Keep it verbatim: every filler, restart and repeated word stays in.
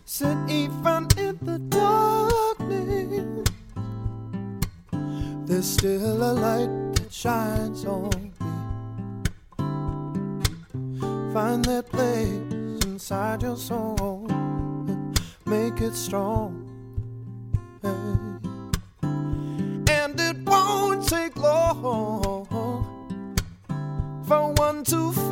Sit even in the darkness, there's still a light that shines on me. Find that place inside your soul and make it strong. And it won't take long for one to